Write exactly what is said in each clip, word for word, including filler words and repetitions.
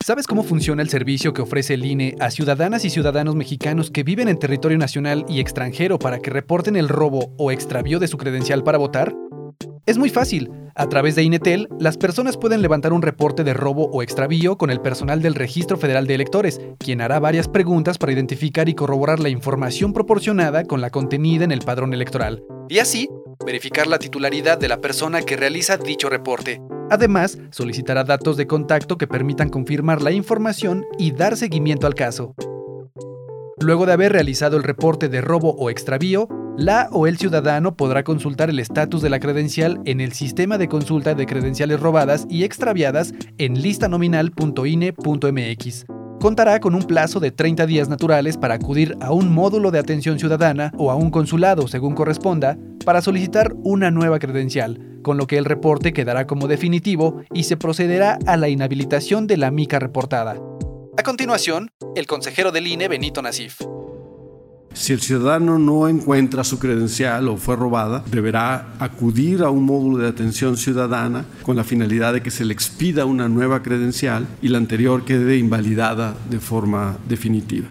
¿Sabes cómo funciona el servicio que ofrece el I N E a ciudadanas y ciudadanos mexicanos que viven en territorio nacional y extranjero para que reporten el robo o extravío de su credencial para votar? Es muy fácil. A través de INETEL, las personas pueden levantar un reporte de robo o extravío con el personal del Registro Federal de Electores, quien hará varias preguntas para identificar y corroborar la información proporcionada con la contenida en el padrón electoral, y así verificar la titularidad de la persona que realiza dicho reporte. Además, solicitará datos de contacto que permitan confirmar la información y dar seguimiento al caso. Luego de haber realizado el reporte de robo o extravío, la o el ciudadano podrá consultar el estatus de la credencial en el sistema de consulta de credenciales robadas y extraviadas en listanominal punto I N E punto M X. Contará con un plazo de treinta días naturales para acudir a un módulo de atención ciudadana o a un consulado, según corresponda, para solicitar una nueva credencial, con lo que el reporte quedará como definitivo y se procederá a la inhabilitación de la mica reportada. A continuación, el consejero del I N E, Benito Nasif. Si el ciudadano no encuentra su credencial o fue robada, deberá acudir a un módulo de atención ciudadana con la finalidad de que se le expida una nueva credencial y la anterior quede invalidada de forma definitiva.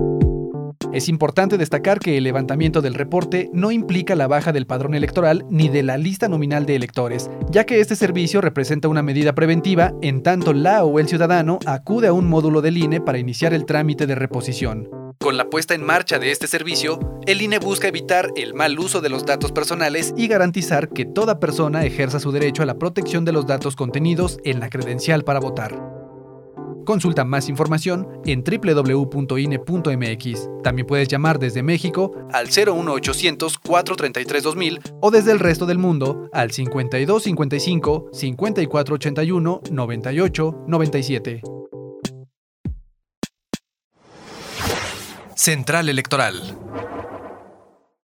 Es importante destacar que el levantamiento del reporte no implica la baja del padrón electoral ni de la lista nominal de electores, ya que este servicio representa una medida preventiva en tanto la o el ciudadano acude a un módulo del I N E para iniciar el trámite de reposición. Con la puesta en marcha de este servicio, el I N E busca evitar el mal uso de los datos personales y garantizar que toda persona ejerza su derecho a la protección de los datos contenidos en la credencial para votar. Consulta más información en doble u doble u doble u punto I N E punto M X. También puedes llamar desde México al cero uno ochocientos, cuatrocientos treinta y tres, dos mil o desde el resto del mundo al cincuenta y dos cincuenta y cinco, cincuenta y cuatro ochenta y uno, noventa y ocho, noventa y siete. Central Electoral.